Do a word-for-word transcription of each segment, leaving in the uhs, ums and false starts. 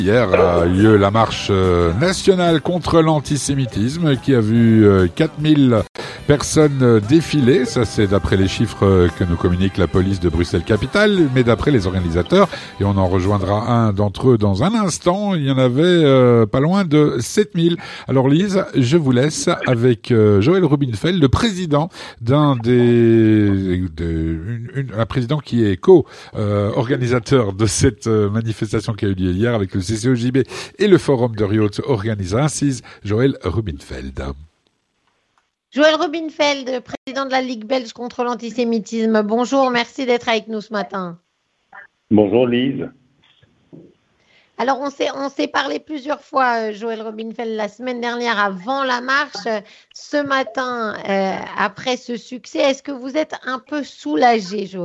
Hier a eu lieu la marche nationale contre l'antisémitisme qui a vu quatre mille personnes défiler. Ça, c'est d'après les chiffres que nous communique la police de Bruxelles-Capitale, mais d'après les organisateurs, et on en rejoindra un d'entre eux dans un instant, il y en avait euh, pas loin de sept mille. Alors Lise, je vous laisse avec euh, Joël Rubinfeld, le président d'un des... De, une, une, un président qui est co-organisateur euh, de cette manifestation qui a eu lieu hier avec le C C O J B et le Forum de Riot organisé ainsi. Joël Rubinfeld. Joël Rubinfeld, président de la Ligue belge contre l'antisémitisme. Bonjour, merci d'être avec nous ce matin. Bonjour Lise. Alors on s'est, on s'est parlé plusieurs fois, Joël Rubinfeld, la semaine dernière avant la marche. Ce matin, euh, après ce succès, est-ce que vous êtes un peu soulagé, Joël ?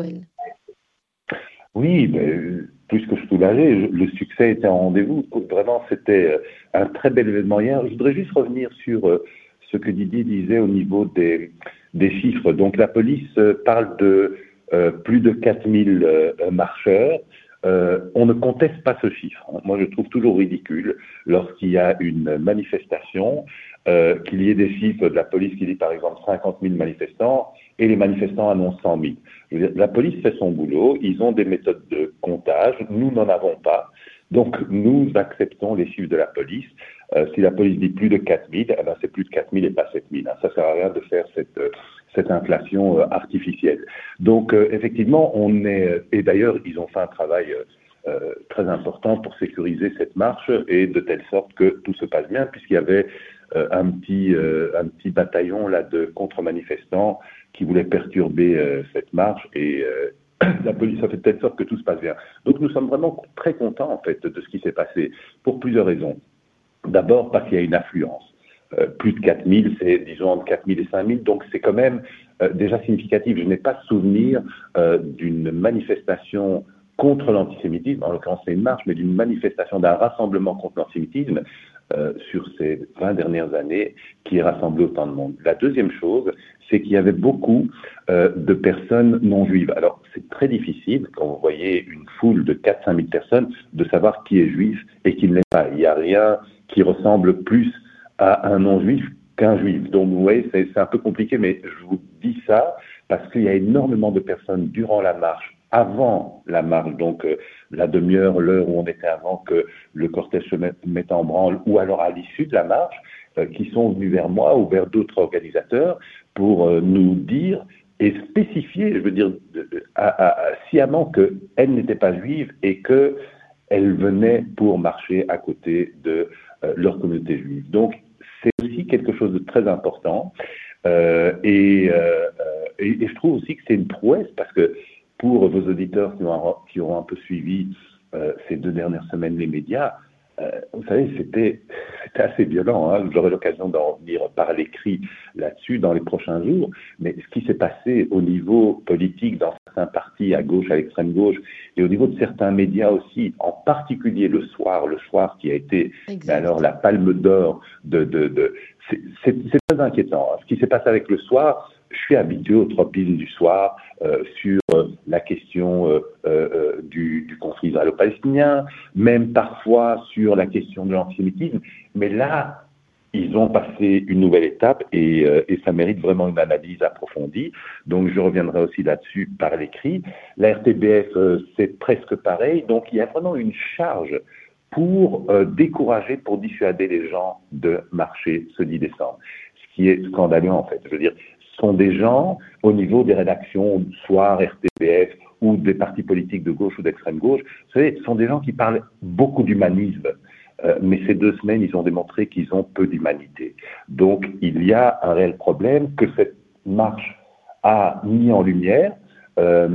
Oui, mais plus que soulagé, le succès était en rendez-vous. Vraiment, c'était un très bel événement hier. Je voudrais juste revenir sur ce que Didier disait au niveau des, des chiffres. Donc la police parle de euh, plus de quatre mille euh, marcheurs. Euh, on ne conteste pas ce chiffre. Moi, je trouve toujours ridicule lorsqu'il y a une manifestation, euh, qu'il y ait des chiffres de la police qui dit par exemple cinquante mille manifestants et les manifestants annoncent cent mille. Je veux dire, la police fait son boulot, ils ont des méthodes de comptage, nous n'en avons pas. Donc, nous acceptons les chiffres de la police. Euh, si la police dit plus de quatre mille, eh ben, c'est plus de quatre mille et pas sept mille. Hein. Ça ne sert à rien de faire cette, euh, cette inflation euh, artificielle. Donc, euh, effectivement, on est... Et d'ailleurs, ils ont fait un travail euh, très important pour sécuriser cette marche et de telle sorte que tout se passe bien, puisqu'il y avait euh, un, petit, euh, un petit bataillon là, de contre-manifestants qui voulaient perturber euh, cette marche et... Euh, la police a fait de telle sorte que tout se passe bien. Donc nous sommes vraiment très contents en fait de ce qui s'est passé pour plusieurs raisons. D'abord parce qu'il y a une affluence. Euh, plus de quatre mille, c'est disons entre quatre mille et cinq mille, donc c'est quand même euh, déjà significatif. Je n'ai pas souvenir euh, d'une manifestation contre l'antisémitisme, en l'occurrence c'est une marche, mais d'une manifestation, d'un rassemblement contre l'antisémitisme euh, sur ces vingt dernières années qui ait rassemblé autant de monde. La deuxième chose, c'est qu'il y avait beaucoup euh, de personnes non juives. Alors, c'est très difficile, quand vous voyez une foule de quatre à cinq mille personnes, de savoir qui est juif et qui ne l'est pas. Il n'y a rien qui ressemble plus à un non-juif qu'un juif. Donc, vous voyez, c'est, c'est un peu compliqué, mais je vous dis ça parce qu'il y a énormément de personnes durant la marche, avant la marche, donc euh, la demi-heure, l'heure où on était avant que le cortège se mette, mette en branle, ou alors à l'issue de la marche, euh, qui sont venus vers moi ou vers d'autres organisateurs pour euh, nous dire et spécifier, je veux dire, à, à, à, sciemment qu'elle n'était pas juive et qu'elle venait pour marcher à côté de euh, leur communauté juive. Donc, c'est aussi quelque chose de très important. Euh, et, euh, et, et je trouve aussi que c'est une prouesse parce que pour vos auditeurs qui ont, qui auront un peu suivi euh, ces deux dernières semaines les médias, euh, vous savez, c'était, c'était assez violent. Hein. J'aurai l'occasion d'en revenir par l'écrit là-dessus dans les prochains jours. Mais ce qui s'est passé au niveau politique dans certains partis à gauche, à l'extrême gauche, et au niveau de certains médias aussi, en particulier le soir, le soir qui a été alors la palme d'or de... de, de c'est, c'est, c'est très inquiétant. Hein. Ce qui s'est passé avec le soir, je suis habitué aux tropines du soir euh, sur euh, la question euh, euh, du, du conflit israélo-palestinien, même parfois sur la question de l'antisémitisme. Mais là, ils ont passé une nouvelle étape et, euh, et ça mérite vraiment une analyse approfondie. Donc, je reviendrai aussi là-dessus par l'écrit. La R T B F, euh, c'est presque pareil. Donc, il y a vraiment une charge pour euh, décourager, pour dissuader les gens de marcher ce dix décembre. Ce qui est scandaleux, en fait. Je veux dire, ce sont des gens, au niveau des rédactions, Soir, R T B F, ou des partis politiques de gauche ou d'extrême gauche, vous savez, ce sont des gens qui parlent beaucoup d'humanisme. Euh, mais ces deux semaines, ils ont démontré qu'ils ont peu d'humanité. Donc, il y a un réel problème que cette marche a mis en lumière. Euh,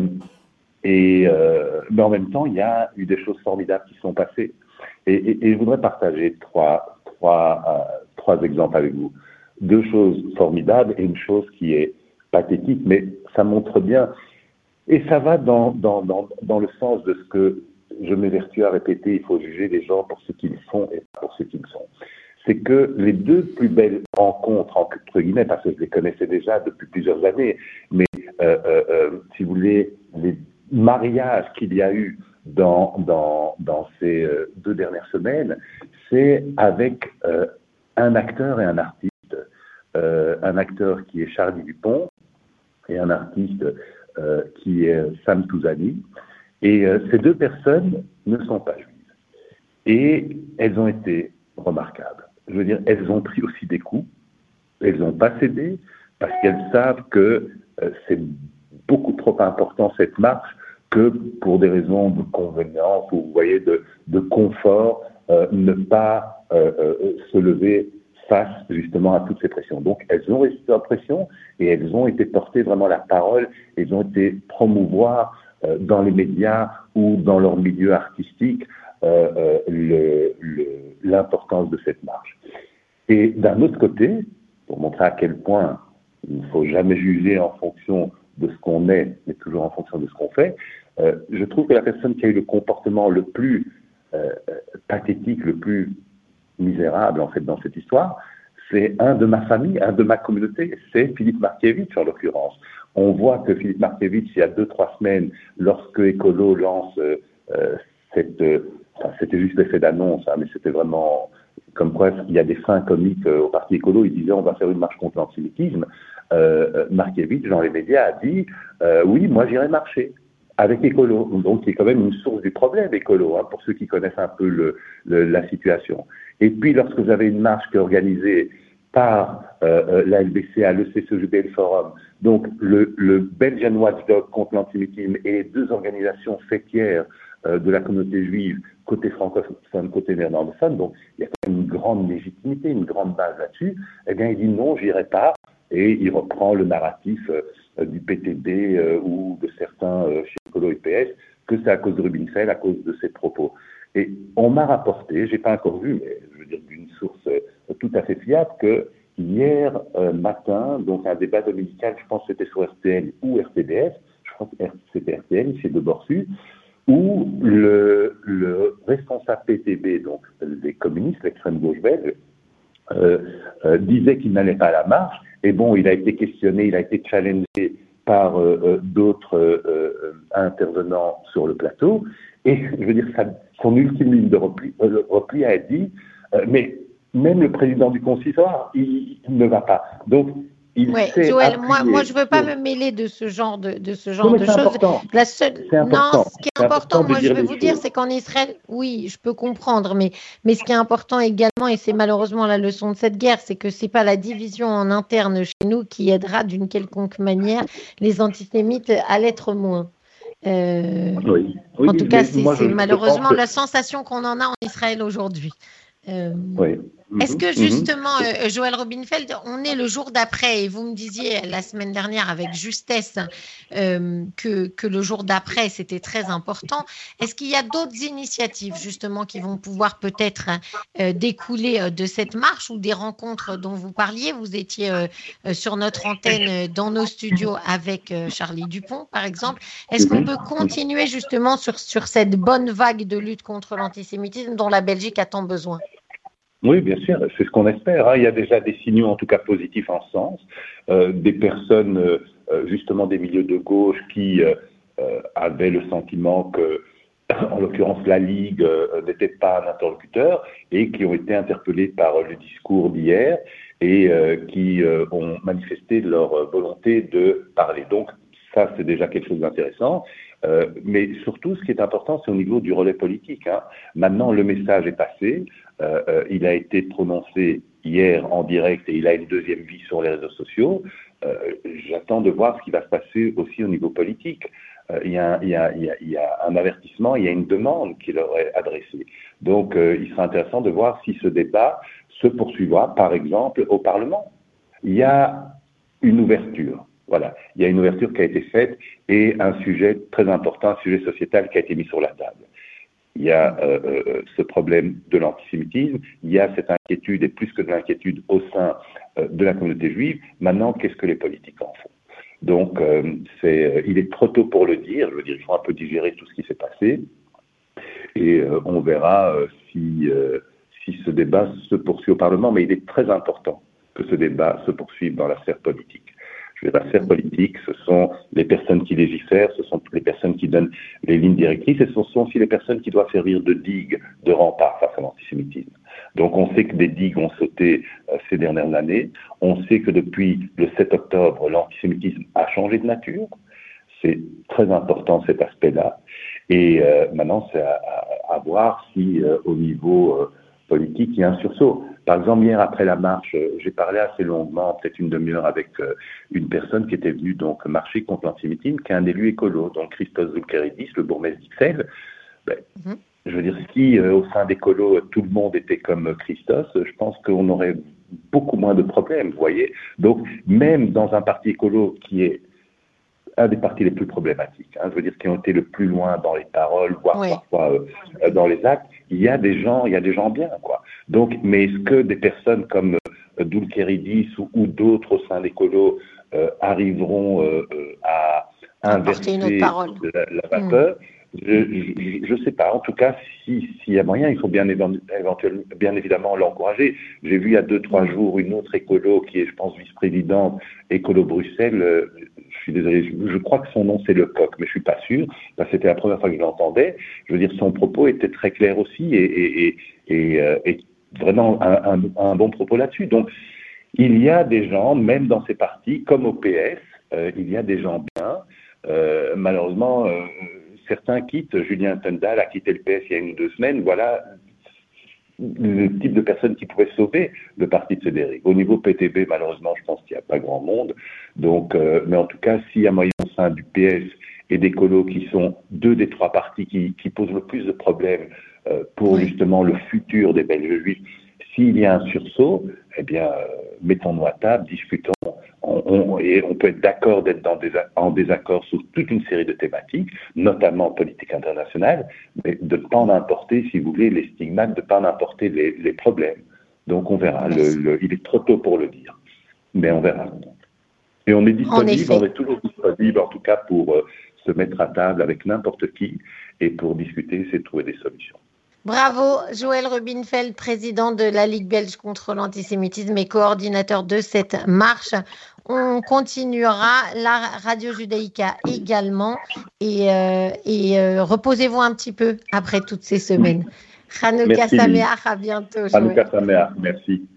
et, euh, mais en même temps, il y a eu des choses formidables qui sont passées. Et, et, et je voudrais partager trois, trois, euh, trois exemples avec vous. Deux choses formidables et une chose qui est pathétique, mais ça montre bien. Et ça va dans, dans, dans, dans le sens de ce que je m'évertue à répéter, il faut juger les gens pour ce qu'ils font et pas pour ce qu'ils sont. C'est que les deux plus belles rencontres, entre guillemets, parce que je les connaissais déjà depuis plusieurs années, mais euh, euh, euh, si vous voulez, les mariages qu'il y a eu dans, dans, dans ces euh, deux dernières semaines, c'est avec euh, un acteur et un artiste. Euh, un acteur qui est Charlie Dupont et un artiste euh, qui est Sam Touzani. Et euh, ces deux personnes ne sont pas juives. Et elles ont été remarquables. Je veux dire, elles ont pris aussi des coups. Elles n'ont pas cédé parce qu'elles savent que euh, c'est beaucoup trop important cette marche que pour des raisons de convenience ou vous voyez de, de confort, euh, ne pas euh, euh, se lever face justement à toutes ces pressions. Donc elles ont résisté aux pressions et elles ont été portées vraiment la parole, elles ont été promouvoir euh, dans les médias ou dans leur milieu artistique euh, euh, le, le, l'importance de cette marche. Et d'un autre côté, pour montrer à quel point il ne faut jamais juger en fonction de ce qu'on est, mais toujours en fonction de ce qu'on fait, euh, je trouve que la personne qui a eu le comportement le plus euh, pathétique, le plus misérable en fait dans cette histoire, c'est un de ma famille, un de ma communauté, c'est Philippe Markievicz en l'occurrence. On voit que Philippe Markievicz, il y a deux, trois semaines, lorsque Écolo lance euh, euh, cette... Euh, enfin, c'était juste l'effet d'annonce, hein, mais c'était vraiment... Comme quoi, il y a des fins comiques euh, au Parti Écolo, ils disaient on va faire une marche contre l'antisémitisme. Euh, Markievicz, dans les médias, a dit euh, oui, moi j'irai marcher avec Écolo. Donc, qui est quand même une source du problème, Écolo, hein, pour ceux qui connaissent un peu le, le, la situation. Et puis, lorsque vous avez une marche qui est organisée par euh, la L B C A, le C C G B, le Forum, donc le, le Belgian Watchdog contre l'antisémitisme et les deux organisations fêtières euh, de la communauté juive, côté francophone, côté néerlandophone, donc il y a quand même une grande légitimité, une grande base là-dessus, eh bien il dit non, j'irai pas, et il reprend le narratif euh, du P T B euh, ou de certains euh, chez Écolo et P S, que c'est à cause de Rubinfeld, à cause de ses propos. Et on m'a rapporté, j'ai pas encore vu, mais je veux dire d'une source euh, tout à fait fiable, que hier euh, matin, donc un débat dominical, je pense que c'était sur R T L ou R T B S, je crois que c'était R T L, chez De Borsu, où le, le responsable P T B, donc des communistes, l'extrême gauche belge, euh, euh, disait qu'il n'allait pas à la marche. Et bon, il a été questionné, il a été challengé par euh, euh, d'autres euh, euh, intervenants sur le plateau. Et je veux dire, ça, son ultime ligne de repli, euh, repli a dit euh, mais même le président du consistoire, il, il ne va pas. Donc, il ouais, s'est Joël, appuyé moi, moi, je veux pas sur... me mêler de ce genre de, de ce genre non, de c'est choses. Important. La seule, c'est important. non, ce qui est, c'est important, important moi, je vais les vous dire, choses. c'est qu'en Israël, oui, je peux comprendre, mais, mais ce qui est important également, et c'est malheureusement la leçon de cette guerre, c'est que c'est pas la division en interne chez nous qui aidera d'une quelconque manière les antisémites à l'être moins. Euh, Oui. Oui, en tout cas, c'est moi, je, je malheureusement que... la sensation qu'on en a en Israël aujourd'hui. Euh, oui. Est-ce que Mm-hmm. justement, euh, Joël Rubinfeld, on est le jour d'après, et vous me disiez la semaine dernière avec justesse euh, que, que le jour d'après, c'était très important. Est-ce qu'il y a d'autres initiatives justement qui vont pouvoir peut-être euh, découler de cette marche ou des rencontres dont vous parliez? Vous étiez euh, sur notre antenne, euh, dans nos studios avec euh, Charlie Dupont, par exemple. Est-ce qu'on peut continuer justement sur, sur cette bonne vague de lutte contre l'antisémitisme dont la Belgique a tant besoin? Oui, bien sûr, c'est ce qu'on espère. Hein. Il y a déjà des signaux, en tout cas positifs en ce sens, euh, des personnes, euh, justement des milieux de gauche, qui euh, euh, avaient le sentiment que, en l'occurrence, la Ligue euh, n'était pas un interlocuteur et qui ont été interpellés par le discours d'hier et euh, qui euh, ont manifesté leur volonté de parler. Donc, ça, c'est déjà quelque chose d'intéressant. Euh, mais surtout, ce qui est important, c'est au niveau du relais politique. Hein. Maintenant, le message est passé. Euh, euh, il a été prononcé hier en direct et il a une deuxième vie sur les réseaux sociaux. Euh, j'attends de voir ce qui va se passer aussi au niveau politique. Euh, il, y a, il, y a, il, y a, il y a un avertissement, il y a une demande qui leur est adressée. Donc, euh, il sera intéressant de voir si ce débat se poursuivra, par exemple, au Parlement. Il y a une ouverture. Voilà, il y a une ouverture qui a été faite et un sujet très important, un sujet sociétal qui a été mis sur la table. Il y a euh, euh, ce problème de l'antisémitisme, il y a cette inquiétude, et plus que de l'inquiétude, au sein euh, de la communauté juive. Maintenant, qu'est-ce que les politiques en font? Donc, euh, c'est, euh, il est trop tôt pour le dire. Je veux dire, il faut un peu digérer tout ce qui s'est passé. Et euh, on verra euh, si, euh, si ce débat se poursuit au Parlement. Mais il est très important que ce débat se poursuive dans la sphère politique. Je veux dire, la sphère politique, ce sont les personnes qui légifèrent, ce sont les personnes qui donnent les lignes directrices, et ce sont aussi les personnes qui doivent servir de digue, de rempart face à l'antisémitisme. Donc on sait que des digues ont sauté euh, ces dernières années. On sait que depuis le sept octobre, l'antisémitisme a changé de nature. C'est très important cet aspect-là. Et euh, maintenant, c'est à, à, à voir si euh, au niveau euh, politique, il y a un sursaut. Par exemple, hier après la marche, euh, j'ai parlé assez longuement, peut-être une demi-heure, avec euh, une personne qui était venue donc marcher contre l'antisémitisme, qui est un élu écolo, donc Christos Zoulkeridis, le bourgmestre d'Ixelles. Ben, mm-hmm. Je veux dire, si euh, au sein d'écolo, tout le monde était comme Christos, je pense qu'on aurait beaucoup moins de problèmes, vous voyez. Donc, même dans un parti écolo qui est un des partis les plus problématiques, hein, je veux dire, qui ont été le plus loin dans les paroles, voire oui. parfois euh, dans les actes, il y a des gens, il y a des gens bien, quoi. Donc, mais est-ce que des personnes comme euh, Zoulkeridis ou, ou d'autres au sein d'écolo euh, arriveront euh, à inverser la, la vapeur? mmh. Je ne sais pas. En tout cas, s'il si y a moyen, il faut bien, éventuellement, bien évidemment l'encourager. J'ai vu il y a deux, trois jours une autre écolo qui est, je pense, vice-présidente écolo Bruxelles. Euh, je suis désolé, je, je crois que son nom c'est Lecoq, mais je suis pas sûr, parce que c'était la première fois que je l'entendais. Je veux dire, son propos était très clair aussi et, et, et, et, euh, et vraiment un, un, un bon propos là-dessus. Donc, il y a des gens, même dans ces partis, comme au P S, euh, il y a des gens bien. Euh, malheureusement, euh, certains quittent. Julien Tendal a quitté le P S il y a une ou deux semaines. Voilà le type de personnes qui pouvaient sauver le parti de ces dérives. Au niveau P T B, malheureusement, je pense qu'il n'y a pas grand monde. Donc, euh, mais en tout cas, s'il y a moyen au sein du P S et des colos qui sont deux des trois partis qui, qui posent le plus de problèmes euh, pour justement le futur des Belges juifs, s'il y a un sursaut, eh bien, euh, mettons-nous à table, discutons. On, on, et on peut être d'accord d'être dans des, en désaccord sur toute une série de thématiques, notamment politique internationale, mais de ne pas en importer, si vous voulez, les stigmates, de ne pas en importer les, les problèmes. Donc on verra. Le, le, il est trop tôt pour le dire, mais on verra. Et on est disponible, on est toujours disponible, en tout cas, pour euh, se mettre à table avec n'importe qui et pour discuter, essayer de trouver des solutions. Bravo, Joël Rubinfeld, président de la Ligue belge contre l'antisémitisme et coordinateur de cette marche. On continuera la Radio Judaïka également et, euh, et euh, reposez-vous un petit peu après toutes ces semaines. Hanouka Sameach, à bientôt. Hanouka Sameach, merci.